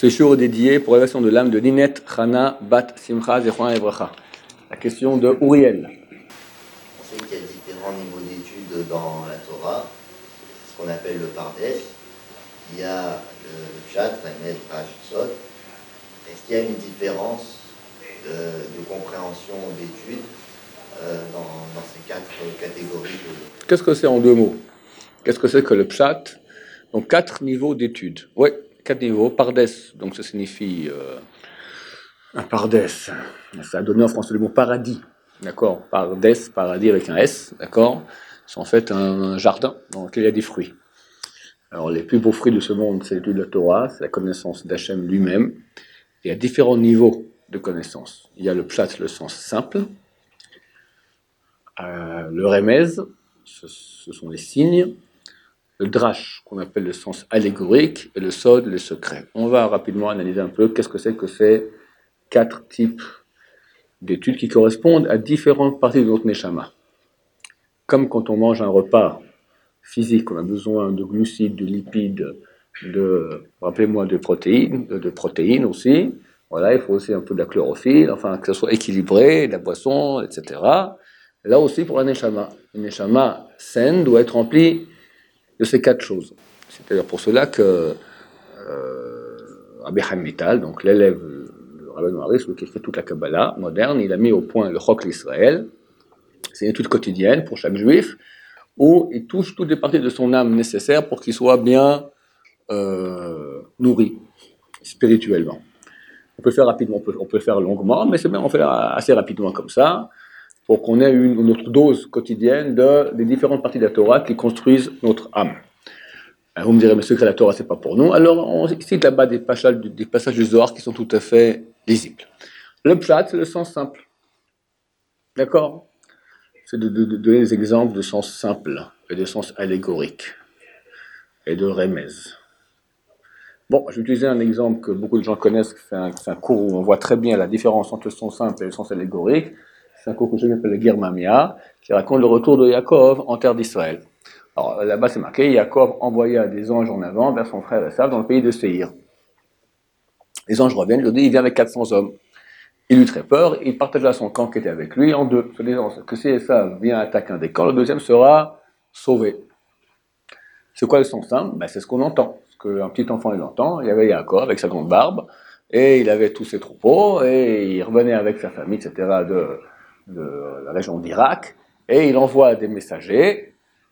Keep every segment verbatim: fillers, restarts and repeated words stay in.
Ce jour est dédié pour l'élévation de l'âme de Ninette Chana Bat Simcha Zechona Evracha. La question de Uriel. On sait qu'il y a différents niveaux d'études dans la Torah, ce qu'on appelle le Pardes. Il y a le Pshat, Ramed, Rash, Sod. Est-ce qu'il y a une différence de, de compréhension d'études euh, dans, dans ces quatre catégories de... Qu'est-ce que c'est en deux mots? Qu'est-ce que c'est que le Pshat? Donc quatre niveaux d'études. Oui, quatre niveaux. Pardes, donc ça signifie euh, un Pardes. Ça a donné en français le mot paradis. D'accord? Pardes, paradis avec un S. D'accord? C'est en fait un jardin dans lequel il y a des fruits. Alors les plus beaux fruits de ce monde, c'est l'étude de la Torah, c'est la connaissance d'Hachem lui-même. Il y a différents niveaux de connaissance. Il y a le Pshat, le sens simple. Euh, le Remez, ce, ce sont les signes. Le Drash, qu'on appelle le sens allégorique, et le Sod, le secret. On va rapidement analyser un peu qu'est-ce que c'est que ces quatre types d'études qui correspondent à différentes parties de notre Neshama. Comme quand on mange un repas physique, on a besoin de glucides, de lipides, de, rappelez-moi, de protéines, de, de protéines aussi. Voilà, il faut aussi un peu de la chlorophylle, enfin que ce soit équilibré, de la boisson, et cetera. Là aussi pour la Neshama. Une Neshama saine doit être remplie de ces quatre choses. C'est d'ailleurs pour cela que euh, Rabbi Chaim Vital, donc l'élève de Rabbi Noari, celui qui écrit toute la Kabbalah moderne, il a mis au point le Chok l'Israël. C'est une étude quotidienne pour chaque juif, où il touche toutes les parties de son âme nécessaires pour qu'il soit bien euh, nourri spirituellement. On peut le faire rapidement, on peut, on peut le faire longuement, mais c'est bien, on fait assez rapidement comme ça, pour qu'on ait une, notre dose quotidienne de, des différentes parties de la Torah qui construisent notre âme. Vous me direz, mais ce que la Torah, c'est pas pour nous. Alors, on cite là-bas des passages, des passages du Zohar qui sont tout à fait lisibles. Le Pshat, c'est le sens simple. D'accord? C'est de, de, de donner des exemples de sens simple et de sens allégorique et de remez. Bon, je vais utiliser un exemple que beaucoup de gens connaissent, c'est un, c'est un cours où on voit très bien la différence entre le sens simple et le sens allégorique. C'est un cours que j'appelle le Guermamia, qui raconte le retour de Yaakov en terre d'Israël. Alors là-bas c'est marqué, Yaakov envoya des anges en avant vers son frère Esav dans le pays de Séhir. Les anges reviennent, il lui dit, il vient avec quatre cents hommes. Il eut très peur, il partagea son camp qui était avec lui en deux, se disant que si Esav vient attaquer un des camps, le deuxième sera sauvé. C'est quoi le sens simple? Ben, c'est ce qu'on entend, ce qu'un petit enfant il entend. Il y avait Yaakov avec sa grande barbe, et il avait tous ses troupeaux, et il revenait avec sa famille, et cetera, de, de la région d'Irak, et il envoie des messagers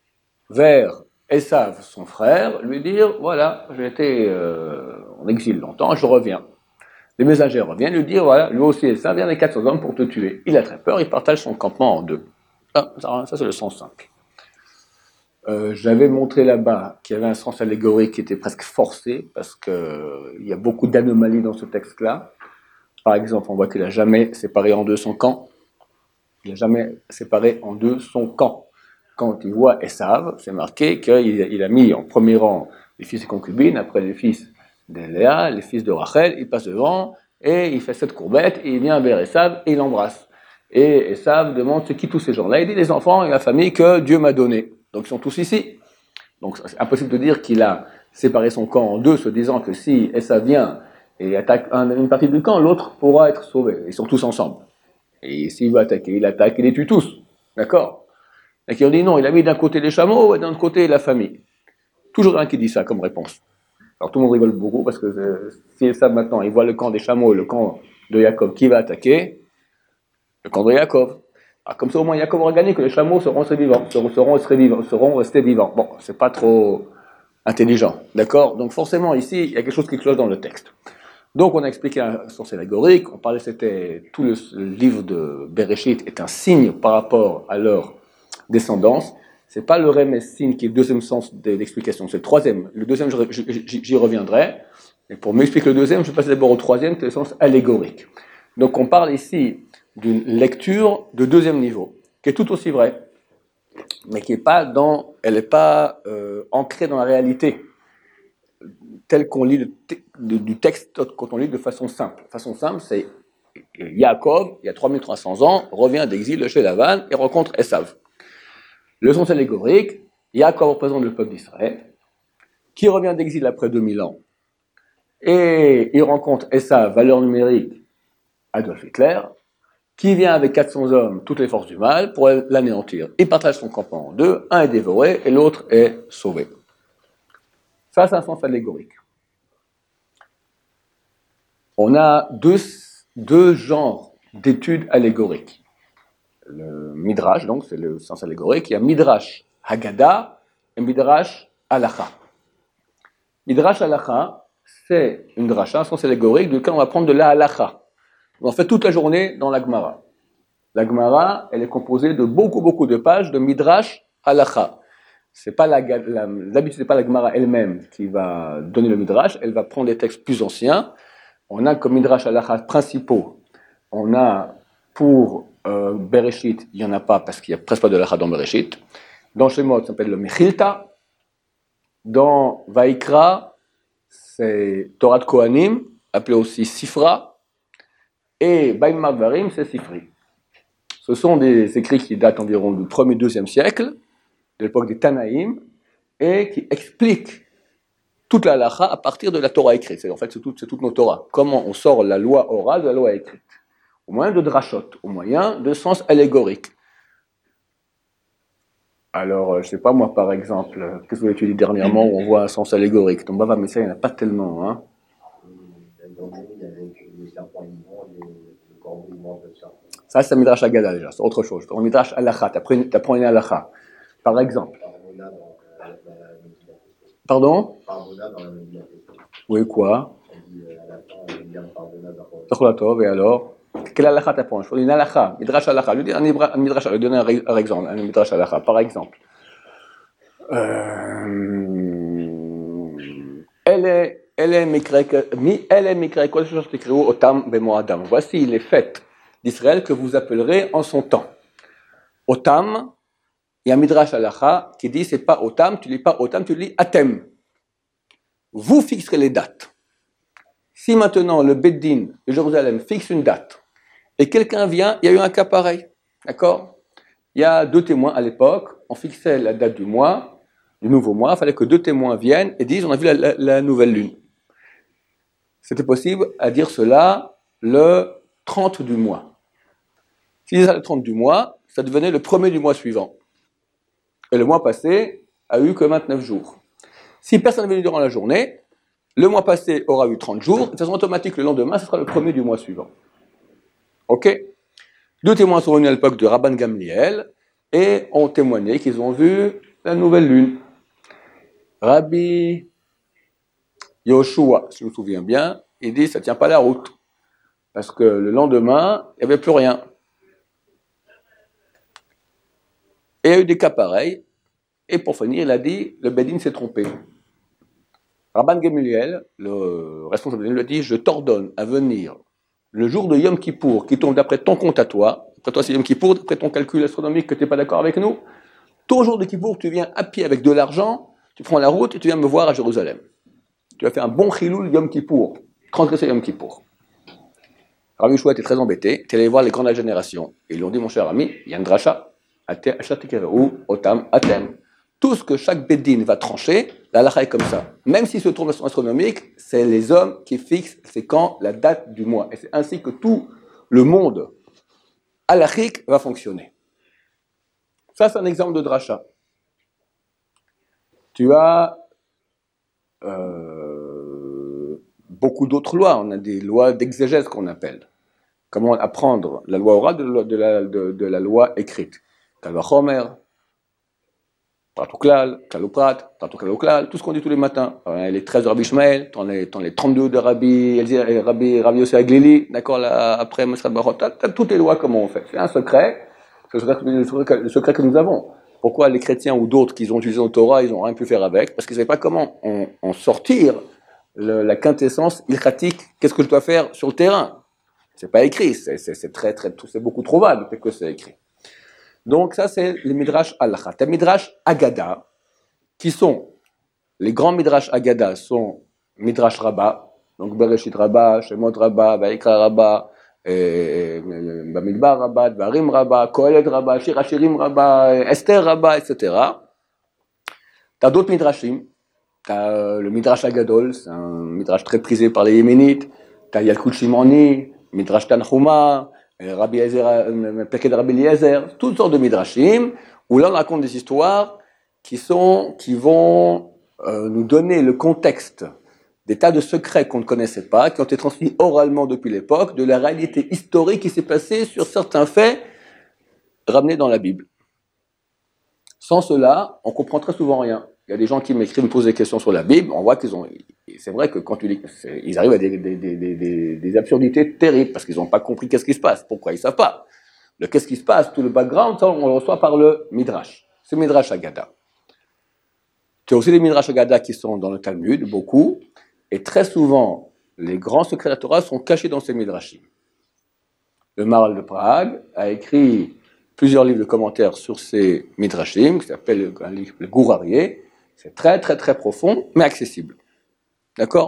vers Esav, son frère, lui dire, voilà, j'ai été euh, en exil longtemps, je reviens. Les messagers reviennent lui dire, voilà, lui aussi Esav vient avec quatre cents hommes pour te tuer. Il a très peur, il partage son campement en deux. Ah, ça, ça c'est le sens simple. Euh, j'avais montré là-bas qu'il y avait un sens allégorique qui était presque forcé, parce qu'il euh, y a beaucoup d'anomalies dans ce texte-là. Par exemple, on voit qu'il n'a jamais séparé en deux son camp. Il n'a jamais séparé en deux son camp. Quand il voit Esav, c'est marqué qu'il il a mis en premier rang les fils de concubines, après les fils de Léa, les fils de Rachel, il passe devant, et il fait cette courbette, et il vient vers Esav, et il l'embrasse. Et Esav demande, c'est qui tous ces gens-là? Il dit, les enfants et la famille que Dieu m'a donnée. Donc ils sont tous ici. Donc c'est impossible de dire qu'il a séparé son camp en deux, se disant que si Esav vient et attaque une partie du camp, l'autre pourra être sauvé. Ils sont tous ensemble. Et s'il veut attaquer, il attaque, il les tue tous. D'accord? Et qui ont dit non, il a mis d'un côté les chameaux et d'un autre côté la famille. Toujours un qui dit ça comme réponse. Alors tout le monde rigole beaucoup parce que euh, si ça maintenant, il voit le camp des chameaux et le camp de Yaakov qui va attaquer, le camp de Yaakov. Alors comme ça au moins Yaakov aura gagné que les chameaux seront restés vivants, seront, seront, restés vivants, seront restés vivants. Bon, c'est pas trop intelligent, d'accord? Donc forcément ici, il y a quelque chose qui cloche dans le texte. Donc on a expliqué un sens allégorique, on parlait c'était tout le, le livre de Bereshit est un signe par rapport à leur descendance. C'est pas le Remez signe qui est le deuxième sens de l'explication, c'est le troisième. Le deuxième, j'y reviendrai. Et pour m'expliquer le deuxième, je passe d'abord au troisième, qui est le sens allégorique. Donc on parle ici d'une lecture de deuxième niveau, qui est tout aussi vraie, mais qui est pas dans, elle n'est pas euh, ancrée dans la réalité, telle qu'on lit le te- du texte quand on lit de façon simple. Façon simple, c'est Yaakov, il y a trois mille trois cents ans, revient d'exil de chez Lavan et rencontre Esav. Le sens allégorique, Yaakov représente le peuple d'Israël, qui revient d'exil après deux mille ans, et il rencontre Esav, valeur numérique, Adolf Hitler, qui vient avec quatre cents hommes, toutes les forces du mal, pour l'anéantir. Il partage son campement en deux, un est dévoré et l'autre est sauvé. Ça, c'est un sens allégorique. On a deux, deux genres d'études allégoriques. Le Midrash, donc, c'est le sens allégorique. Il y a Midrash Haggadah et Midrash Halacha. Midrash Halacha, c'est une dracha, un sens allégorique, duquel on va prendre de la Halacha. On fait toute la journée dans la Gemara. La Gemara, elle est composée de beaucoup, beaucoup de pages de Midrash Halacha. C'est pas la, la, d'habitude, c'est pas la Gemara elle-même qui va donner le Midrash, elle va prendre les textes plus anciens. On a comme Midrash Halacha principaux, on a pour euh, Bereshit, il n'y en a pas parce qu'il n'y a presque pas de Halacha dans Bereshit. Dans Shemot, ça s'appelle le Mechilta. Dans Vaikra, c'est Torah de Kohanim, appelé aussi Sifra. Et Baimar Dvarim, c'est Sifri. Ce sont des écrits qui datent environ du premier et deuxième siècle, de l'époque des Tanaïm, et qui expliquent toute la halakha à partir de la Torah écrite. C'est, en fait, c'est, tout, c'est toute nos Torahs. Comment on sort la loi orale de la loi écrite. Au moyen de drashot, au moyen de sens allégorique. Alors, je ne sais pas, moi, par exemple, qu'est-ce que vous avez étudié dernièrement où on voit un sens allégorique? Donc, bah, mais ça, il n'y en a pas tellement, hein. Ça, c'est un Midrash Haggadah déjà, c'est autre chose. Un Midrash Halacha, tu apprends une Halacha. Par exemple. Pardon? Oui, quoi? Et alors? Quelle Halacha tu apprends? Je une Halacha, Midrash Halacha. Je vais un Midrash, je vais donner un exemple, un Midrash Halacha. Par exemple. Euh... Elle est, elle est Mikra, elle est Mikra, quoi, chose qui écrit au Tam Bemoadam. Voici les fêtes d'Israël que vous appellerez en son temps. Otam, il y a un Midrash Halacha qui dit c'est pas Otam, tu lis pas Otam, tu lis Atem. Vous fixerez les dates. Si maintenant le Beddin de Jérusalem fixe une date et quelqu'un vient, il y a eu un cas pareil, d'accord? Il y a deux témoins à l'époque, on fixait la date du mois, du nouveau mois, il fallait que deux témoins viennent et disent on a vu la, la, la nouvelle lune. C'était possible à dire cela le trente du mois. Si ils disaient le trente du mois, ça devenait le premier du mois suivant. Et le mois passé a eu que vingt-neuf jours. Si personne n'est venu durant la journée, le mois passé aura eu trente jours, de façon automatique, le lendemain, ce sera le premier du mois suivant. Ok? Deux témoins sont venus à l'époque de Rabban Gamliel et ont témoigné qu'ils ont vu la nouvelle lune. Rabbi Yoshua, si je me souviens bien, il dit ça ne tient pas la route. Parce que le lendemain, il n'y avait plus rien. Et il y a eu des cas pareils. Et pour finir, il a dit, le Bedin s'est trompé. Rabban Gamliel, le responsable, lui a dit, je t'ordonne à venir le jour de Yom Kippour, qui tombe d'après ton compte à toi, après toi c'est Yom Kippour, d'après ton calcul astronomique que tu n'es pas d'accord avec nous, ton jour de Kippour, tu viens à pied avec de l'argent, tu prends la route et tu viens me voir à Jérusalem. Tu as fait un bon chiloul Yom Kippour, transgressé Yom Kippour. Rabbi Yoshua était très embêté, tu es allé voir les grandes générations. Et ils lui ont dit, mon cher ami, il y a une dracha, ou otam atem. Tout ce que chaque Beddin va trancher, la halakha est comme ça. Même s'il se tourne de son astronomique, c'est les hommes qui fixent, c'est quand la date du mois. Et c'est ainsi que tout le monde halakhique va fonctionner. Ça, c'est un exemple de dracha. Tu as euh, beaucoup d'autres lois. On a des lois d'exégèse qu'on appelle. Comment apprendre la loi orale de la, de la, de, de la loi écrite. Kal vachomer, Pratoklal, Kaloprat, Pratoklal, tout ce qu'on dit tous les matins. Les treize de Rabbi Ishmael, t'en les, les trente-deux de Rabbi, Rabbi, Rabbi Yossi Aglili, d'accord, là, après Mesrat Barot, t'as, t'as toutes les lois, comment on fait. C'est un secret, c'est le secret, le, secret, le secret que nous avons. Pourquoi les chrétiens ou d'autres qui ont utilisé le Torah, ils n'ont rien pu faire avec? Parce qu'ils ne savaient pas comment en, en sortir le, la quintessence ilchatique, qu'est-ce que je dois faire sur le terrain. C'est pas écrit, c'est, c'est, c'est très, très, c'est beaucoup trop vague que c'est écrit. Donc ça, c'est les Midrash Halacha. Les Midrash Haggadah, qui sont, les grands Midrash Haggadah sont Midrash Rabbah, donc Bereshit Rabbah, Shemot Rabbah, Vaikra Rabbah, Bamidbar Rabbah, Dvarim Rabbah, Kohelet Rabbah, Shir Hashirim Rabbah, Esther Rabbah, et cetera. Tu as d'autres Midrashim, tu as le Midrash Agadol, c'est un Midrash très prisé par les Yéménites, tu as Yalkut Shimoni, Midrash Tanhuma, Rabbi Eliezer, Pirkei de Rabbi Eliezer, toutes sortes de Midrashim, où là on raconte des histoires qui, sont, qui vont euh, nous donner le contexte des tas de secrets qu'on ne connaissait pas, qui ont été transmis oralement depuis l'époque, de la réalité historique qui s'est passée sur certains faits ramenés dans la Bible. Sans cela, on comprend très souvent rien. Il y a des gens qui m'écrivent, me posent des questions sur la Bible, on voit qu'ils ont... C'est vrai que quand tu lis, ils arrivent à des, des, des, des, des absurdités terribles, parce qu'ils n'ont pas compris qu'est-ce qui se passe. Pourquoi ils ne savent pas. Le qu'est-ce qui se passe, tout le background, ça, on le reçoit par le Midrash. C'est Midrash Agada. Tu as aussi des Midrash Agada qui sont dans le Talmud, beaucoup, et très souvent, les grands secrets de la Torah sont cachés dans ces Midrashim. Le Maharal de Prague a écrit plusieurs livres de commentaires sur ces Midrashim, qui s'appelle un livre, le Gourarié. C'est très, très, très profond, mais accessible. D'accord ?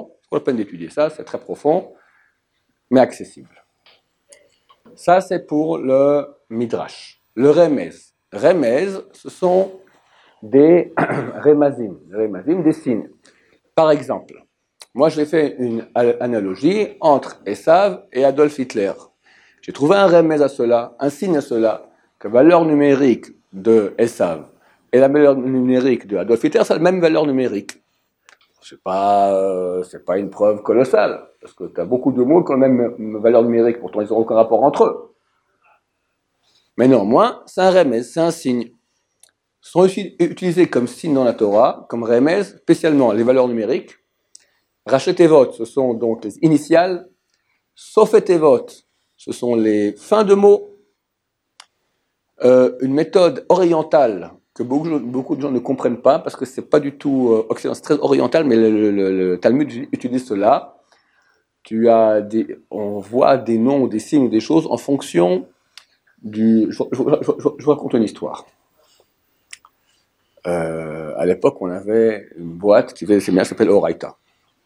C'est pas la peine d'étudier ça, c'est très profond, mais accessible. Ça, c'est pour le Midrash. Le Remez. Remez, ce sont des Remazim, Remazim, des signes. Par exemple, moi, j'ai fait une analogie entre Esav et Adolf Hitler. J'ai trouvé un Remez à cela, un signe à cela, que la valeur numérique de Esav et la valeur numérique de Adolf Hitler, c'est la même valeur numérique. Ce n'est pas, euh, c'est pas une preuve colossale, parce que tu as beaucoup de mots qui ont la même valeur numérique, pourtant ils n'ont aucun rapport entre eux. Mais néanmoins, c'est un remez, c'est un signe. Ils sont aussi utilisés comme signe dans la Torah, comme remez, spécialement les valeurs numériques. Rachet Tevot, ce sont donc les initiales. Sofet Tevot, ce sont les fins de mots. Euh, une méthode orientale que beaucoup, beaucoup de gens ne comprennent pas, parce que c'est pas du tout euh, occidental, c'est très oriental, mais le, le, le, le Talmud utilise cela. Tu as des, on voit des noms, des signes, des choses en fonction du... Je, je, je, je, je vous raconte une histoire. Euh, à l'époque, on avait une boîte qui faisait des séminaires qui s'appelle Oraita. D'accord ?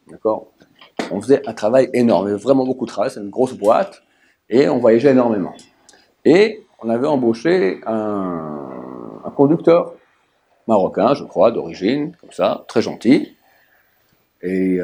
On faisait un travail énorme, vraiment beaucoup de travail, c'est une grosse boîte, et on voyageait énormément. Et on avait embauché un, un conducteur marocain, je crois, d'origine, comme ça, très gentil. Et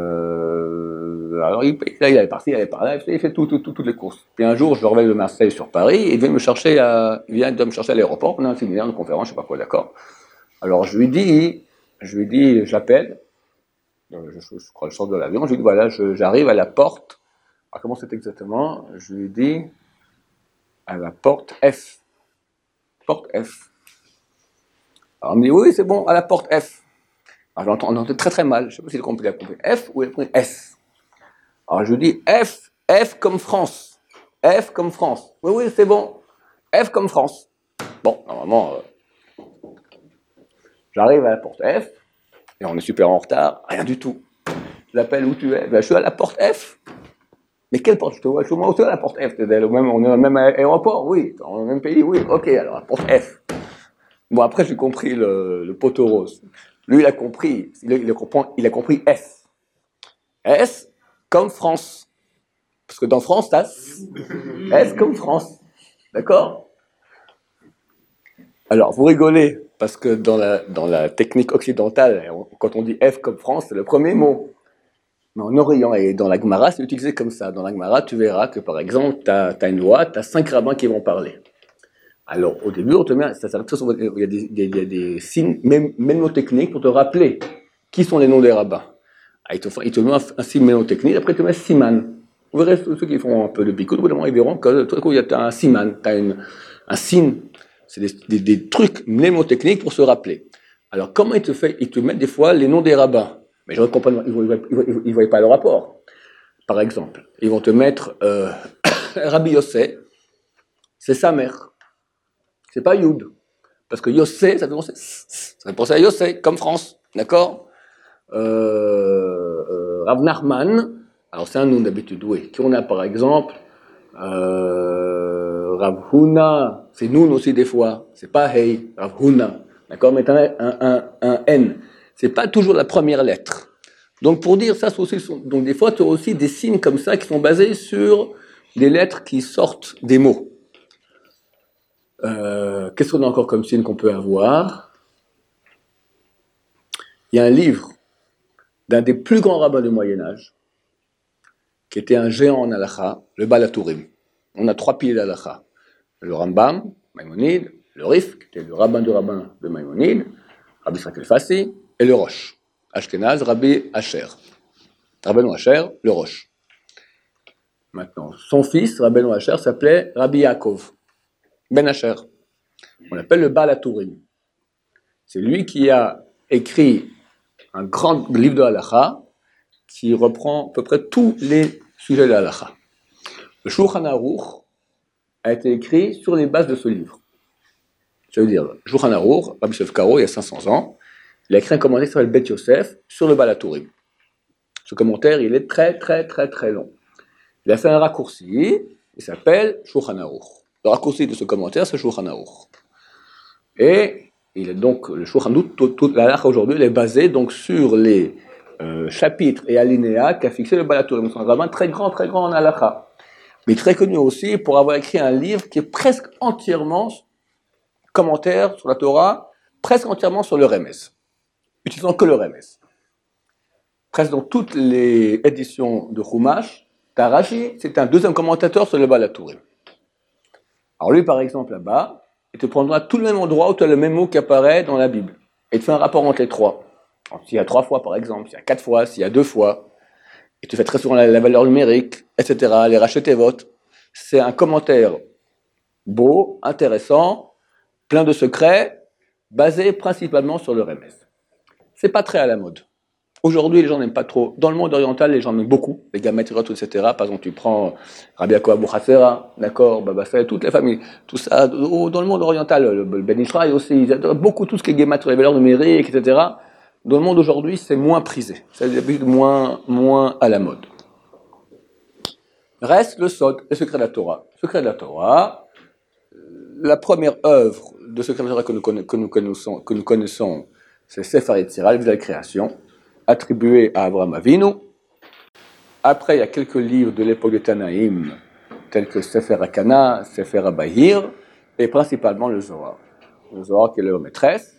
euh, alors, il, là, il allait partir, il allait par là, il fait tout, tout, tout, toutes les courses. Puis un jour, je revenais de Marseille sur Paris, et il vient me chercher à, il vient de me chercher à l'aéroport, on a un séminaire, une conférence, je sais pas quoi, d'accord. Alors, je lui dis, je lui dis, je l'appelle, je, je, je crois, je sors de l'avion, je lui dis, voilà, je, j'arrive à la porte. Alors, comment c'est exactement? Je lui dis, à la porte F. Porte F. Alors, on me dit, oui, c'est bon, à la porte F. Alors, j'entends, on entend très très mal, je ne sais pas s'il a compris, il a compris F ou il a compris S. Alors, je lui dis F, F comme France. F comme France. Oui, oui, c'est bon. F comme France. Bon, normalement, euh, j'arrive à la porte F, et on est super en retard, rien du tout. Je l'appelle, où tu es? Ben, je suis à la porte F. Mais quelle porte? Je te vois, je suis moi aussi à la porte F. Même, on est au même aéroport, oui. Dans le même pays, oui. Ok, alors la porte F. Bon, après, j'ai compris le, le poteau rose. Lui, il a compris, il a, il a, compris, il a compris S. S comme France. Parce que dans France, t'as S comme France. D'accord? Alors, vous rigolez, parce que dans la, dans la technique occidentale, quand on dit F comme France, c'est le premier mot. Mais en Orient et dans la Gemara, c'est utilisé comme ça. Dans la Gemara, tu verras que, par exemple, tu as une loi, tu as cinq rabbins qui vont parler. Alors, au début, on te met, ça, ça, il y a des, des, des, des signes mémotechniques pour te rappeler qui sont les noms des rabbins. Ah, il, te, il te met un, un signe mémotechnique, après il te met siman. Vous verrez ceux qui font un peu de bicout, au bout d'un moment, ils verront que tout à coup, il y a un siman, tu as un signe. C'est des, des, des trucs mnémotechniques pour se rappeler. Alors, comment ils te, fait, ils te mettent des fois les noms des rabbins? Mais je ne comprends pas, ils ne voient pas le rapport. Par exemple, ils vont te mettre euh, Rabbi Yossé, c'est sa mère. C'est pas Youd. Parce que Yossé, ça fait penser, ça fait penser à Yossé, comme France. D'accord euh, euh, Rav Nachman, alors c'est un nom d'habitude, oui. Qui on a par exemple euh, Rav Huna, c'est Noun aussi des fois. C'est pas Hey, Rav Huna. D'accord? Mais t'as un, un, un, un N. C'est pas toujours la première lettre. Donc pour dire ça, c'est aussi, donc des fois tu as aussi des signes comme ça qui sont basés sur des lettres qui sortent des mots. Euh, qu'est-ce qu'on a encore comme signe qu'on peut avoir? Il y a un livre d'un des plus grands rabbins du Moyen-Âge, qui était un géant en halakha, le Baal HaTurim. On a trois piliers d'halakha. Le Rambam, Maïmonide, le Rif, qui était le rabbin du rabbin de Maïmonide, Rabbi Israël Fassi, et le Rosh, Ashkenaz, Rabbi Asher. Rabbeinu Asher, le Rosh. Maintenant, son fils, Rabbeinu Asher, s'appelait Rabbi Yaakov, Ben Asher. On l'appelle le Baal HaTurim. C'est lui qui a écrit un grand livre de halakha qui reprend à peu près tous les sujets de halakha. Le Shulchan Aruch a été écrit sur les bases de ce livre. Ça veut dire, Shulchan Aruch, Rabbi Yosef Karo, il y a cinq cents ans, il a écrit un commentaire qui s'appelle Bet Yosef sur le Baal HaTurim. Ce commentaire, il est très, très, très, très long. Il a fait un raccourci, il s'appelle Shulchan Aruch. Le raccourci de ce commentaire, c'est Shulchan Aruch. Et il est donc, le Shulchan Aruch, toute tout, la halakha aujourd'hui, elle est basée donc sur les euh, chapitres et alinéas qu'a fixé le Baal HaTurim. C'est un rabbin très grand, très grand en halakha. Mais très connu aussi pour avoir écrit un livre qui est presque entièrement commentaire sur la Torah, presque entièrement sur le Remez, utilisant que le Remez. Presque dans toutes les éditions de Chumash, Rashi, c'est un deuxième commentateur sur le Baal HaTurim. Alors lui, par exemple, là-bas, il te prendra tout le même endroit où tu as le même mot qui apparaît dans la Bible. Et il te fait un rapport entre les trois. Alors, s'il y a trois fois, par exemple, s'il y a quatre fois, s'il y a deux fois, il te fait très souvent la, la valeur numérique, et cetera, les racheter votes. C'est un commentaire beau, intéressant, plein de secrets, basé principalement sur le Remez. C'est pas très à la mode. Aujourd'hui, les gens n'aiment pas trop. Dans le monde oriental, les gens aiment beaucoup, les gammatirot, et cetera. Par exemple, tu prends Rabbi Yaakov Abu Hassera, d'accord, Baba Say, toutes les familles, tout ça. Dans le monde oriental, le Ben Israël aussi, ils adorent beaucoup tout ce qui est gammatirot, les valeurs numériques, et cetera. Dans le monde aujourd'hui, c'est moins prisé. C'est d'habitude moins, moins à la mode. Reste le Sod, le secret de la Torah. Le secret de la Torah, la première œuvre de secret de la Torah que nous, que nous connaissons, que nous connaissons, c'est Sefer Yetzirah, le livre de la création, attribué à Abraham Avinu. Après, il y a quelques livres de l'époque de Tanaïm, tels que Sefer Hakana, Sefer Abahir, et principalement le Zohar. Le Zohar qui est l'œuvre maîtresse,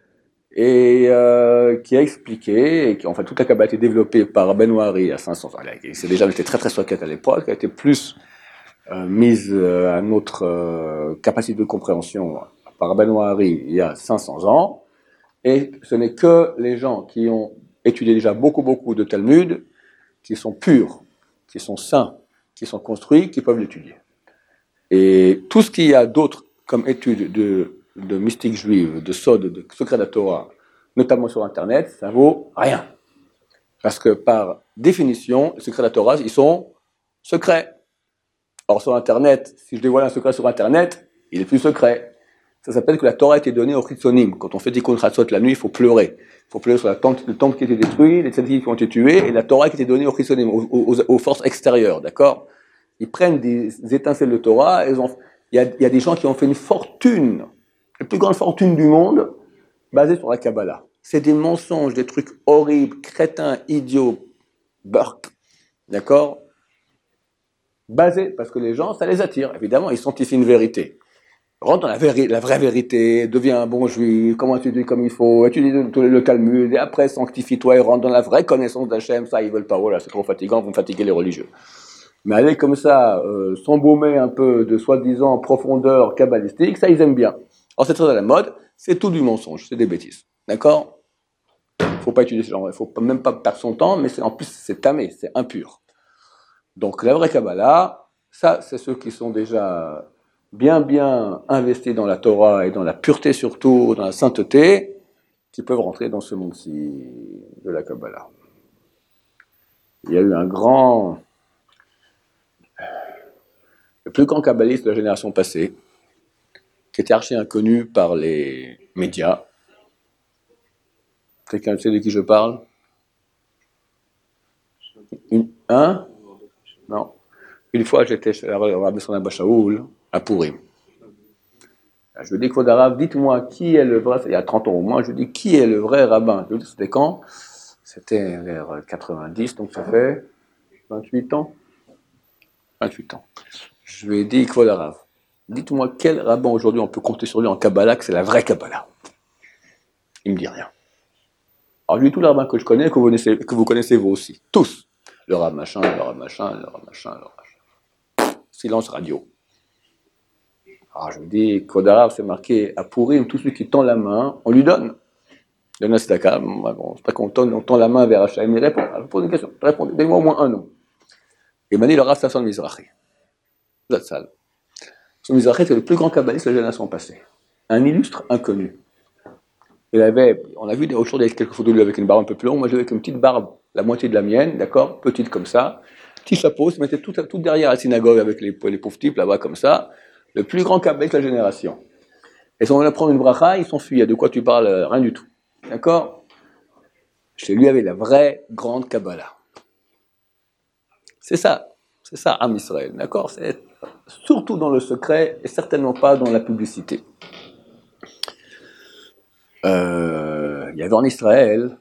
et euh, qui a expliqué, et qui, en fait, toute la Kabbalah a été développée par Rabbeinu Ari à cinq cents ans. C'est déjà été très très soquette à l'époque, a été plus euh, mise euh, à notre euh, capacité de compréhension par Rabbeinu Ari il y a cinq cents ans, et ce n'est que les gens qui ont étudié déjà beaucoup beaucoup de Talmud, qui sont purs, qui sont saints, qui sont construits, qui peuvent l'étudier. Et tout ce qu'il y a d'autre comme études de de mystique juive, de sod, de secret de la Torah, notamment sur Internet, ça vaut rien. Parce que par définition, les secrets de la Torah, ils sont secrets. Or sur Internet, si je dévoile un secret sur Internet, il est plus secret. Ça s'appelle que la Torah a été donnée aux chitzonim. Quand on fait des Chatzot la nuit, il faut pleurer. Il faut pleurer sur la tente, le temple qui a été détruit, les tzadikim qui ont été tués, et la Torah qui a été donnée aux chitzonim, aux, aux, aux forces extérieures, d'accord? Ils prennent des étincelles de Torah, et ils ont, il y a, il y a des gens qui ont fait une fortune, la plus grande fortune du monde, basée sur la Kabbalah. C'est des mensonges, des trucs horribles, crétins, idiots, burk, d'accord? Basés, parce que les gens, ça les attire. Évidemment, ils sanctifient une vérité. Rentre dans la, véri- la vraie vérité, deviens un bon juif, comment tu dis comme il faut, étudie le, le, le Talmud, et après sanctifie-toi et rentre dans la vraie connaissance d'Hachem. Ça, ils veulent pas, voilà, c'est trop fatigant, vous me fatiguez les religieux. Mais aller comme ça, euh, s'embaumer un peu de soi-disant profondeur kabbalistique, ça, ils aiment bien. Alors, c'est très à la mode, c'est tout du mensonge, c'est des bêtises. D'accord? Il ne faut pas utiliser ce genre, il ne faut même pas perdre son temps, mais c'est, en plus, c'est tamé, c'est impur. Donc, la vraie Kabbalah, ça, c'est ceux qui sont déjà bien, bien investis dans la Torah et dans la pureté surtout, dans la sainteté, qui peuvent rentrer dans ce monde-ci de la Kabbalah. Il y a eu un grand... Le plus grand kabbaliste de la génération passée, qui était archi inconnu par les médias. Quelqu'un sait de qui je parle? Une, un? Non. Une fois, j'étais chez Rabbi Sonab Shaoul, à Pourim. Je lui dis, Kvod Harav, dites-moi qui est le vrai, il y a trente ans au moins, je lui dis, qui est le vrai rabbin? Je lui dis, c'était quand? C'était vers quatre-vingt-dix, donc ça fait vingt-huit ans. vingt-huit ans. Je lui ai dit, Kvod Harav, dites-moi quel rabbin aujourd'hui on peut compter sur lui en Kabbalah, que c'est la vraie Kabbalah. Il me dit rien. Alors je dis tous les rabbins que je connais, que vous connaissez, que vous connaissez vous aussi, tous. Le rabbin machin, le rabbin machin, le rabbin machin, le rabbin machin. Silence radio. Alors je me dis, Code arabe, c'est marqué à Pourim, tout celui qui tend la main, on lui donne. Donne un staka, bon, c'est pas qu'on tend, on tend la main vers Hachem, il répond. Alors, je pose une question, répondez, donnez-moi au moins un nom. Il m'a dit le Rav Sasson Mizrahi. Zatzal. Sasson Mizrahi, c'est le plus grand kabbaliste de la génération passée. Un illustre inconnu. Il avait, on a vu des aujourd'hui quelques photos de lui avec une barbe un peu plus longue, moi je l'avais avec une petite barbe, la moitié de la mienne, d'accord, petite comme ça, petit chapeau, il se mettait tout, tout derrière la synagogue avec les, les pauvres types là-bas comme ça, le plus grand kabbaliste de la génération. Et si on voulait prendre une bracha, ils s'enfuyaient. De quoi tu parles? Rien du tout. D'accord? Chez lui, il avait la vraie grande Kabbalah. C'est ça. C'est ça, Am Israël. D'accord? C'est surtout dans le secret et certainement pas dans la publicité. Euh, il y avait en Israël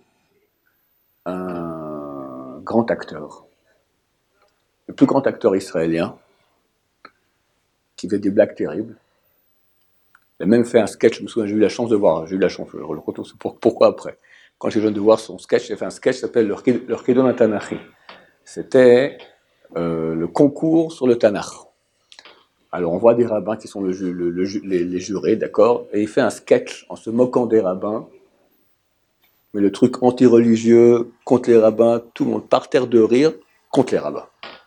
un grand acteur. Le plus grand acteur israélien qui faisait des blagues terribles. Il a même fait un sketch, je me souviens, j'ai eu la chance de voir, j'ai eu la chance, je le retourne, pourquoi après? Quand j'étais jeune de voir son sketch, il a fait un sketch qui s'appelle le Chidon Tanachi. C'était euh, le concours sur le Tanakh. Alors on voit des rabbins qui sont le, le, le, les, les jurés, d'accord, et il fait un sketch en se moquant des rabbins, mais le truc anti-religieux, contre les rabbins, tout le monde par terre de rire, contre les rabbins.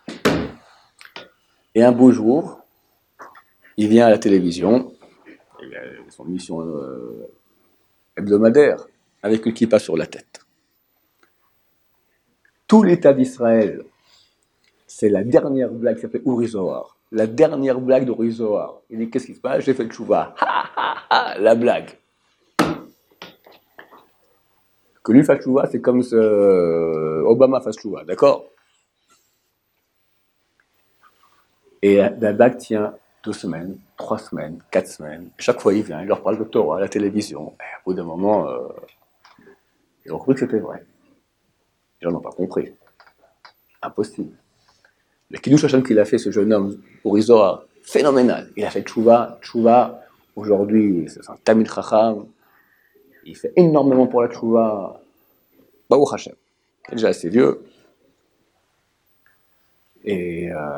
Et un beau jour, il vient à la télévision, il a son émission euh, hebdomadaire, avec une kippa sur la tête. Tout l'État d'Israël, c'est la dernière blague qui s'appelle Uri Zohar. La dernière blague d'Uri Zohar. Il dit, qu'est-ce qui se passe? J'ai fait le tchouva. Ha ha ha, la blague. Que lui fasse tchouva, c'est comme ce Obama fasse tchouva, d'accord? Et la, la blague tient deux semaines, trois semaines, quatre semaines. Chaque fois, il vient, il leur parle de Torah à la télévision. Et au bout d'un moment, euh, ils ont cru que c'était vrai. Ils n'en ont pas compris. Impossible. Le Kiddush Hashem qu'il a fait, ce jeune homme, Uri Zohar, phénoménal. Il a fait tchouva, tchouva. Aujourd'hui, c'est un Tamil Chacham. Il fait énormément pour la tchouva. Baruch Hashem. Il est déjà assez vieux. Et euh,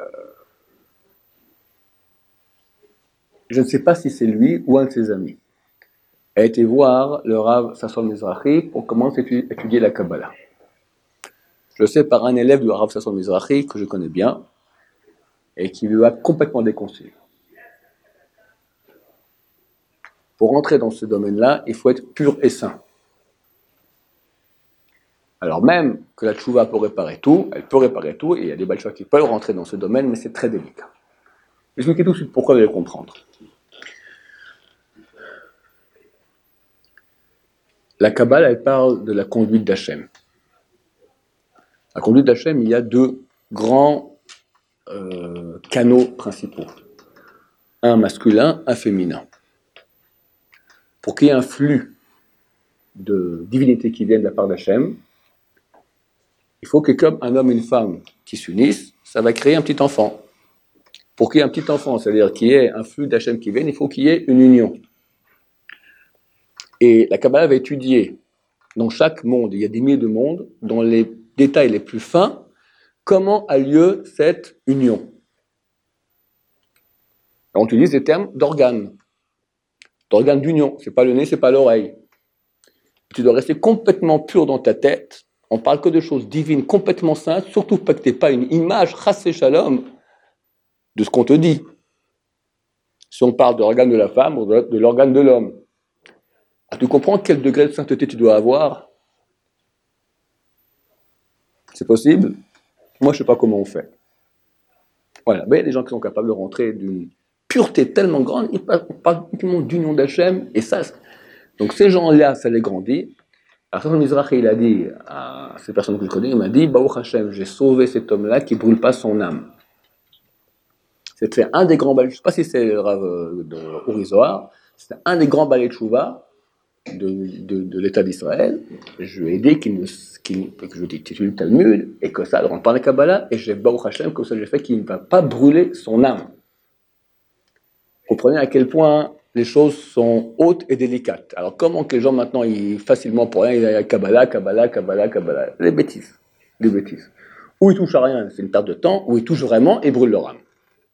je ne sais pas si c'est lui ou un de ses amis. A été voir le Rav Sasson Mizrahi pour commencer à étudier la Kabbalah. Je le sais par un élève du Rav Sasson Mizrahi que je connais bien et qui lui a complètement déconseillé. Pour rentrer dans ce domaine-là, il faut être pur et saint. Alors même que la tchouva peut réparer tout, elle peut réparer tout, et il y a des balchouas qui peuvent rentrer dans ce domaine, mais c'est très délicat. Je vais expliquer tout de suite pourquoi vous allez comprendre. La Kabbalah, elle parle de la conduite d'Hachem. La conduite d'Hachem, il y a deux grands euh, canaux principaux. Un masculin, un féminin. Pour qu'il y ait un flux de divinité qui vienne de la part d'Hachem, il faut que comme un homme et une femme qui s'unissent, ça va créer un petit enfant. Pour qu'il y ait un petit enfant, c'est-à-dire qu'il y ait un flux d'Hachem qui vienne, il faut qu'il y ait une union. Et la Kabbalah va étudier, dans chaque monde, il y a des milliers de mondes, dans les détails les plus fins, comment a lieu cette union. On utilise des termes d'organes, d'organes d'union, c'est pas le nez, c'est pas l'oreille. Tu dois rester complètement pur dans ta tête, on parle que de choses divines, complètement saintes, surtout pas que tu n'aies pas une image, chassé shalom, de ce qu'on te dit. Si on parle de l'organe de la femme ou de l'organe de l'homme, ah, tu comprends quel degré de sainteté tu dois avoir? C'est possible? Moi, je ne sais pas comment on fait. Voilà, mais il y a des gens qui sont capables de rentrer d'une pureté tellement grande, ils parlent uniquement d'union d'Hachem, et ça, donc ces gens-là, ça les grandit. Alors, Sasson Mizrahi, il a dit à ces personnes que je connais, il m'a dit, Baruch Hashem, j'ai sauvé cet homme-là qui ne brûle pas son âme. C'était un des grands balais, je ne sais pas si c'est le Rav de Uri Zohar, c'était un des grands balais de Tchouva de, de, de l'État d'Israël. Je lui ai dit qu'il, qu'il, que je titule le Talmud, et que ça, ne rentre pas dans la Kabbalah, et j'ai Baruch Hashem, comme ça j'ai fait qu'il ne va pas brûler son âme. Comprenez à quel point les choses sont hautes et délicates. Alors comment que les gens maintenant, ils, facilement pour rien, ils aillent à Kabbalah, Kabbalah, Kabbalah, Kabbalah. Les bêtises. Les bêtises. Ou ils touchent à rien, c'est une perte de temps, ou ils touchent vraiment et brûlent leur âme.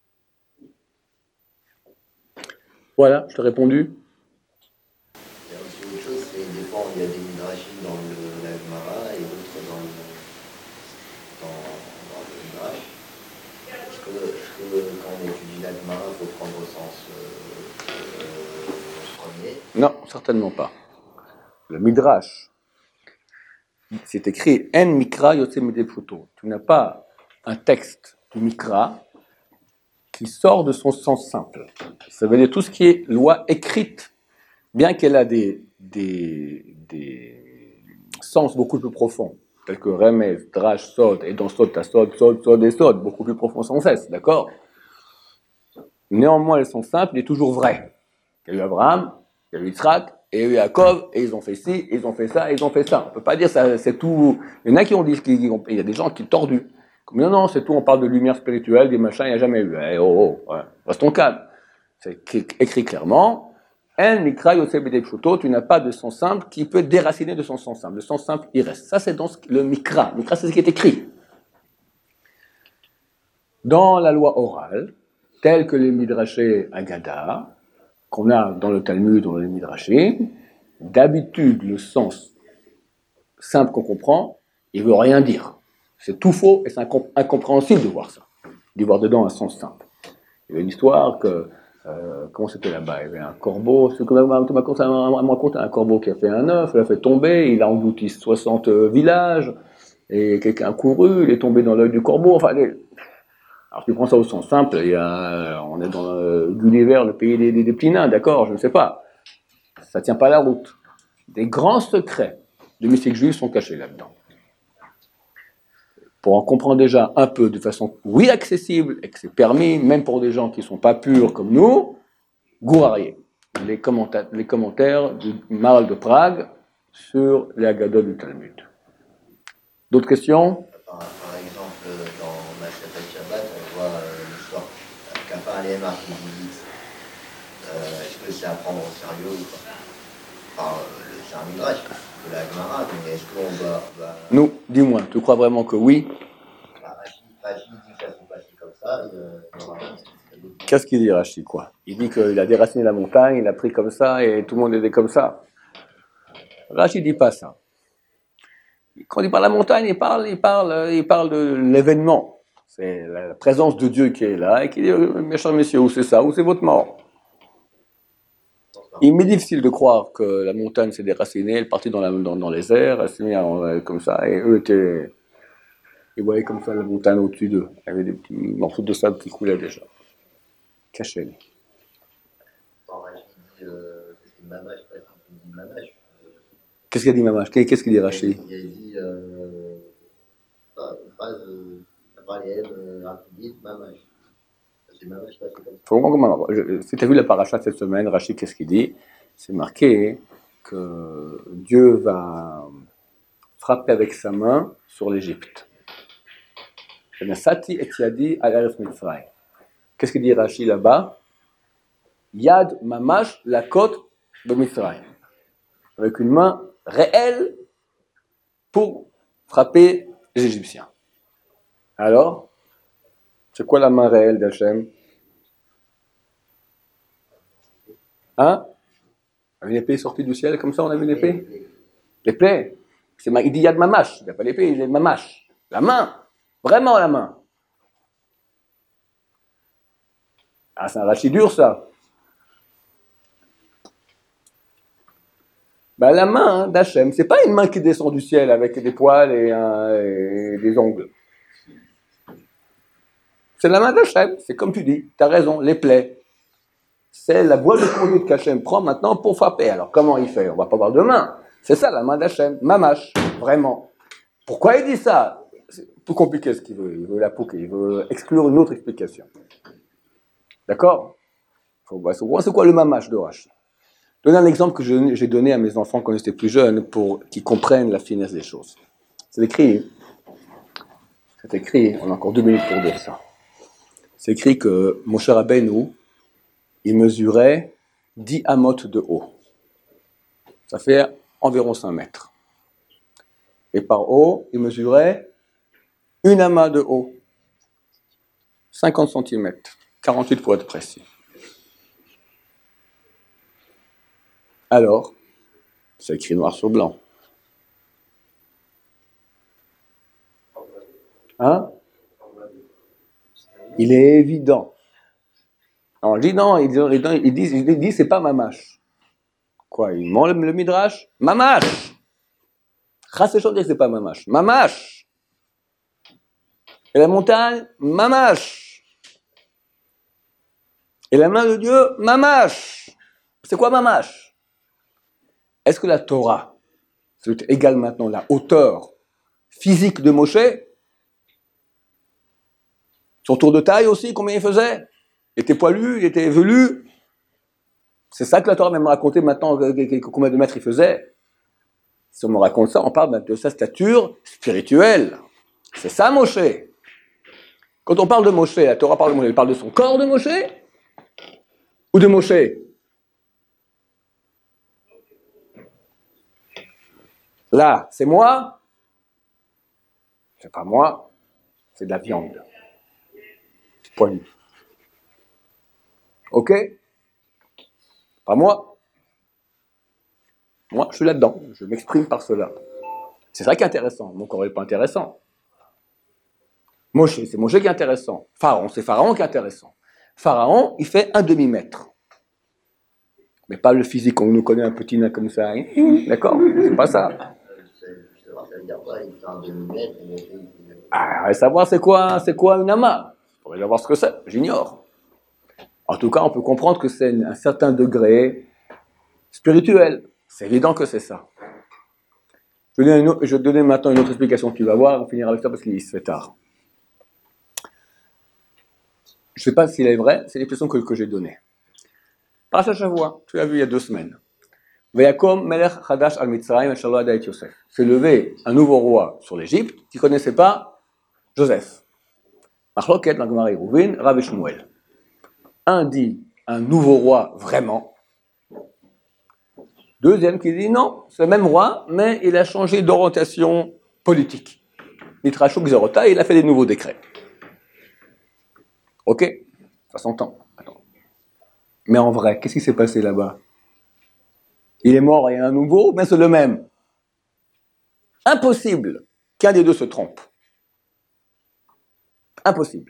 Voilà, je t'ai répondu. Il y a aussi autre chose, c'est des fois il y a des midrashim dans le la Gemara et d'autres dans le dans, dans le midrash. Est-ce que, est-ce que quand on étudie la Gemara, il faut prendre au sens euh, euh, premier? Non, certainement pas. Le midrash, c'est écrit En Mikra Yotze Midei Pshuto. Tu n'as pas un texte du Mikra qui sort de son sens simple. Ça veut dire tout ce qui est loi écrite, bien qu'elle a des, des, des sens beaucoup plus profonds, tels que Remez, Drash, Sod, et dans Sod, t'as Sod, Sod, Sod et Sod, beaucoup plus profond sans cesse, d'accord? Néanmoins, elles sont simples, il est toujours vrai. Il y a eu Abraham, il y a eu Yitzhak, et il y a eu Yaakov, et ils ont fait ci, ils ont fait ça, et ils ont fait ça. On ne peut pas dire ça, c'est tout. Il y en a qui ont dit, il y a des gens qui tordus. Comme non, non, c'est tout, on parle de lumière spirituelle, des machins, il n'y a jamais eu. Eh, oh, oh, ouais. Restons calmes. C'est écrit clairement, En Mikra Yotze Midei Pshuto, tu n'as pas de sens simple qui peut déraciner de son sens simple. Le sens simple, il reste. Ça, c'est dans le Mikra. Mikra, c'est ce qui est écrit. Dans la loi orale, telle que les Midrashé Agada, qu'on a dans le Talmud, dans les Midrashé, d'habitude, le sens simple qu'on comprend, il ne veut rien dire. C'est tout faux et c'est incom- incompréhensible de voir ça, d'y voir dedans un sens simple. Il y avait une histoire que, euh, comment c'était là-bas? Il y avait un corbeau, c'est comme on me raconte un corbeau qui a fait un œuf, il a fait tomber, il a englouti soixante villages, et quelqu'un a couru, il est tombé dans l'œil du corbeau, enfin, les... Alors tu prends ça au sens simple, il y a, on est dans euh, l'univers, le pays des, des, des petits nains, d'accord, je ne sais pas. Ça ne tient pas la route. Des grands secrets du mystique juif sont cachés là-dedans. Pour en comprendre déjà un peu de façon, oui, accessible, et que c'est permis, même pour des gens qui ne sont pas purs comme nous, Gourarié, les commentaires, les commentaires du Maral de Prague sur les Haggadot du Talmud. D'autres questions? Par, par exemple, dans Masechet Shabbat, on voit euh, l'histoire Kappa Alema qui dit euh, est-ce que c'est à prendre au sérieux ou pas? Enfin, euh, c'est un midrash de la Gemara, mais est-ce qu'on doit. doit... Nous, dis-moi, tu crois vraiment que oui? Rachid dit que ça s'est passé comme ça. Et, euh, Qu'est-ce qu'il dit, Rachid, quoi? Il dit qu'il a déraciné la montagne, il a pris comme ça et tout le monde était comme ça. Rachid dit pas ça. Quand il parle de la montagne, il parle, il parle, il parle de l'événement. C'est la présence de Dieu qui est là et qui dit, mes chers messieurs, où c'est ça, où c'est votre mort? Il m'est difficile de croire que la montagne s'est déracinée, elle est partie dans, la, dans, dans les airs, elle s'est mise en- comme ça, et eux étaient, ils voyaient comme ça la montagne au-dessus d'eux. Il y avait des petits morceaux de sable qui coulaient déjà. Cachés. quand Rachid dit euh, que c'est une mamache, pas une mamache. Qu'est-ce qu'il a dit, Mamash? Qu'est-ce qu'il dit, Il a Rachid? dit, il a dit euh, pas- une phrase, euh, Kappa Alema rapide, mamache. C'est mamache passé comme ça. Faut vraiment comment- je- Si tu as vu la paracha cette semaine, Rachid, qu'est-ce qu'il dit? C'est marqué que Dieu va frapper avec sa main sur l'Égypte. Sati et Yadi al Eretz Mitzrayim. Qu'est-ce qu'il dit Rachid là-bas? Yad mamash la côte de Mitzrayim. Avec une main réelle pour frapper les Égyptiens. Alors, c'est quoi la main réelle d'Hachem? Hein? Une épée sortie du ciel, comme ça on a vu une épée? L'épée. C'est ma... Il dit Yad mamash, il n'y a pas l'épée, il dit mamash. La main, vraiment la main. Ah, c'est un Rachid dur ça. Ben, la main hein, d'Hachem, c'est pas une main qui descend du ciel avec des poils et, un, et des ongles. C'est la main d'Hachem, c'est comme tu dis, tu as raison, les plaies. C'est la voie de conduite qu'Hachem prend maintenant pour frapper. Alors comment il fait? On va pas voir de main. C'est ça la main d'Hachem, mamash, vraiment. Pourquoi il dit ça? C'est plus compliqué ce qu'il veut, il veut la pouquer, il veut exclure une autre explication. D'accord? Faut voir c'est quoi le mamash de Rachid. Je donne un exemple que je- j'ai donné à mes enfants quand ils étaient plus jeunes pour qu'ils comprennent la finesse des choses. C'est écrit, c'est écrit, on a encore deux minutes pour dire ça. C'est écrit que Moshe Rabbeinu, il mesurait dix amotes de haut. Ça fait environ cinq mètres. Et par haut, il mesurait une amas de haut. cinquante centimètres. quarante-huit pour être précis. Alors, c'est écrit noir sur blanc. Hein? Il est évident. Alors, je dis non, ils disent, ils disent, ils disent c'est pas mamash. Quoi, ils montent le, le midrash? Mamash! Chassé Chodeh, c'est pas mamash. Mamash! Et la montagne? Mamash! Et la main de Dieu? Mamash! C'est quoi mamash? Est-ce que la Torah, c'est égal maintenant la hauteur physique de Moshe? Son tour de taille aussi, combien il faisait? Il était poilu, il était velu. C'est ça que la Torah même racontait maintenant, combien de mètres il faisait. Si on me raconte ça, on parle de sa stature spirituelle. C'est ça Moshe. Quand on parle de Moshe, la Torah parle de Moshe, elle parle de son corps de Moshe ou de Moshe? Là, c'est moi? C'est pas moi, c'est de la viande. Poilu. Ok? Pas moi. Moi, je suis là-dedans. Je m'exprime par cela. C'est ça qui est intéressant. Mon corps n'est pas intéressant. Moshe, c'est Moshe qui est intéressant. Pharaon, c'est Pharaon qui est intéressant. Pharaon, il fait un demi-mètre. Mais pas le physique, on nous connaît un petit nain comme ça. Hein? D'accord? C'est pas ça. Ah, à savoir c'est quoi, c'est quoi une ama? On va savoir ce que c'est, j'ignore. En tout cas, on peut comprendre que c'est un certain degré spirituel. C'est évident que c'est ça. Je vais, donner, je vais donner maintenant une autre explication, tu vas voir, on finira avec ça parce qu'il se fait tard. Je ne sais pas s'il est vrai, c'est l'expression que, que j'ai donnée. Parashat Shavua, tu l'as vu il y a deux semaines. Vayakom melech chadash al Mitzrayim et shalo adayit Yosef. C'est levé un nouveau roi sur l'Égypte qui ne connaissait pas Joseph. Machloket, la Gemara Yeruvin, Rav et Shmuel. Un dit un nouveau roi vraiment. Deuxième qui dit non, c'est le même roi, mais il a changé d'orientation politique. Nitrashuk Zerota, il a fait des nouveaux décrets. Ok, ça s'entend. Attends. Mais en vrai, qu'est-ce qui s'est passé là-bas? Il est mort et il y a un nouveau, mais c'est le même. Impossible qu'un des deux se trompe. Impossible.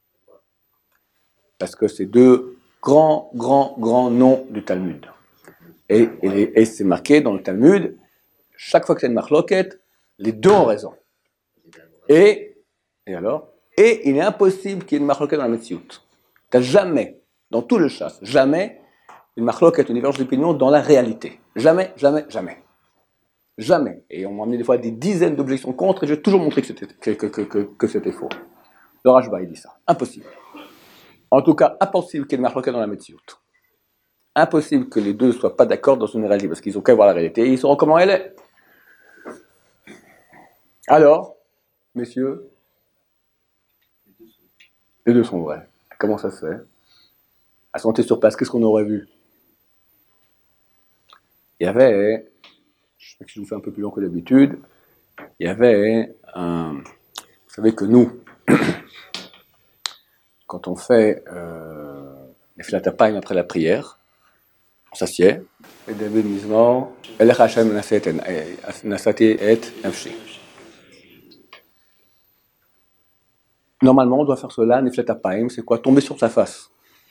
Parce que c'est deux grands, grands, grands noms du Talmud. Et, et, et c'est marqué dans le Talmud, chaque fois que c'est une marloquette, les deux ont raison. Et, et alors? Et il est impossible qu'il y ait une marloquette dans la Metsiout. T'as jamais, dans tout le chasse, jamais une marloquette, une divergence d'opinion dans la réalité. Jamais, jamais, jamais. Jamais. Et on m'a amené des fois des dizaines d'objections contre et j'ai toujours montré que c'était, que, que, que, que, que c'était faux. Le Rashba, il dit ça. Impossible. En tout cas, impossible qu'il y ait une marloquette dans la Metsiout. Impossible que les deux ne soient pas d'accord dans une réalité, parce qu'ils n'ont qu'à voir la réalité et ils sauront comment elle est. Alors, messieurs, les deux sont vrais. Comment ça se fait? À se monter sur place, qu'est-ce qu'on aurait vu? Il y avait, je sais que je vous fais un peu plus long que d'habitude, il y avait un, vous savez que nous, quand on fait euh, les filatapayim après la prière, on s'assied, et David Mizmor, Elech Hashem nasati et nafshi. Normalement, on doit faire cela, Neflet Apayim, c'est quoi? Tomber sur sa face.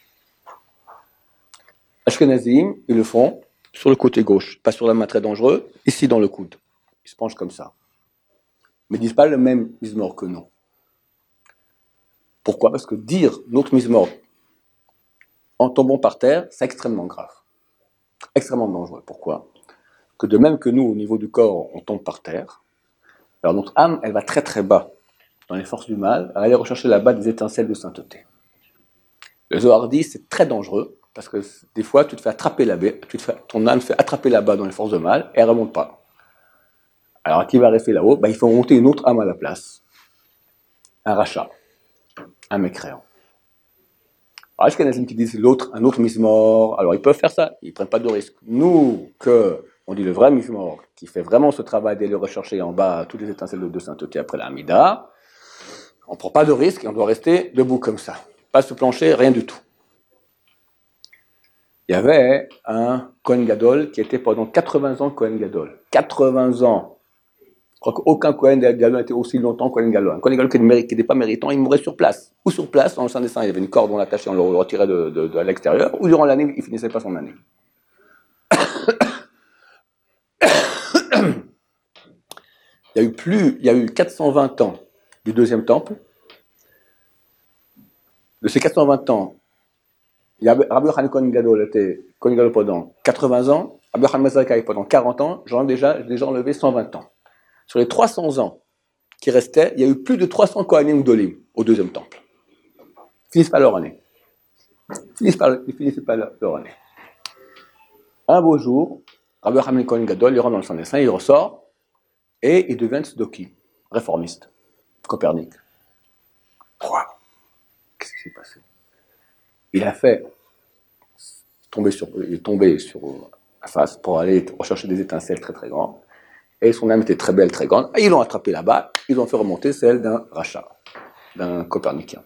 Ashkenazim, ils le font sur le côté gauche, pas sur la main très dangereux, ici dans le coude. Ils se penchent comme ça. Mais ils ne disent pas le même Mizmor que nous. Pourquoi? Parce que dire notre Mizmor en tombant par terre, c'est extrêmement grave. Extrêmement dangereux. Pourquoi? Que de même que nous, au niveau du corps, on tombe par terre, alors notre âme, elle va très très bas. Dans les forces du mal, à aller rechercher là-bas des étincelles de sainteté. Le Zohar dit c'est très dangereux, parce que des fois tu te fais attraper là-bas, tu te fais, ton âme se fait attraper là-bas dans les forces de mal, et elle ne remonte pas. Alors qui va rester là-haut? Ben, il faut remonter une autre âme à la place. Un rachat, un mécréant. Alors, Ashkenazim qui disent l'autre, un autre Mizmor, alors ils peuvent faire ça, ils ne prennent pas de risque. Nous, que on dit le vrai Mizmor, qui fait vraiment ce travail d'aller rechercher en bas toutes les étincelles de sainteté après la Hamida, on ne prend pas de risque et on doit rester debout comme ça. Pas se plancher, rien du tout. Il y avait un Kohen Gadol qui était pendant quatre-vingts ans Kohen Gadol. quatre-vingts ans. Je crois qu'aucun Kohen Gadol n'a été aussi longtemps Kohen Gadol. Un Kohen Gadol qui n'était pas méritant, il mourait sur place. Ou sur place, dans le Saint des Saints, il y avait une corde, on l'attachait, on le retirait de, de, de l'extérieur, ou durant l'année, il ne finissait pas son année. Il y a eu plus, il y a eu quatre cent vingt ans du deuxième temple. De ces quatre cent vingt ans, il y avait Rabbi Yochanan Kohen Gadol était Kohen Gadol pendant quatre-vingts ans, Rabbi Yochanan Mazzakai pendant quarante ans, j'en ai déjà, j'ai déjà enlevé cent vingt ans. Sur les trois cents ans qui restaient, il y a eu plus de trois cents Kohanim Gdolim au deuxième temple. Ils finissent pas leur année. Ils finissent pas, ils finissent pas leur, leur année. Un beau jour, Rabbi Yochanan Kohen Gadol, il rentre dans le Saint des Saints, il ressort, et il devient tzdoki, réformiste, Copernic. Wow. Qu'est-ce qui s'est passé? Il a fait tomber sur, il est tombé sur la face pour aller rechercher des étincelles très très grandes. Et son âme était très belle, très grande. Et ils l'ont attrapé là-bas, ils ont fait remonter celle d'un rachat, d'un copernicien.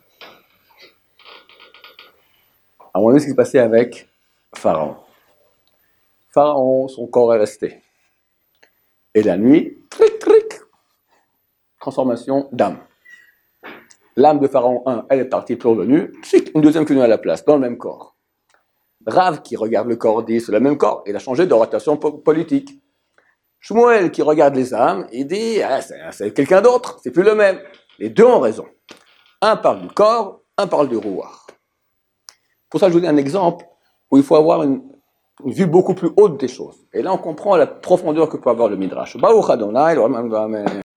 À un moment donné, ce qui s'est passé avec Pharaon. Pharaon, son corps est resté. Et la nuit, tric, tric, transformation d'âme. L'âme de Pharaon un, elle est partie, plus revenue, une deuxième qui est venue à la place, dans le même corps. Rav qui regarde le corps dit, c'est le même corps, il a changé d'orientation po- politique. Shmuel qui regarde les âmes, il dit, ah, c'est, c'est quelqu'un d'autre, c'est plus le même. Les deux ont raison. Un parle du corps, un parle du rouar. Pour ça, je vous dis un exemple où il faut avoir une, une vue beaucoup plus haute des choses. Et là, on comprend la profondeur que peut avoir le Midrash. Baruch Adonai,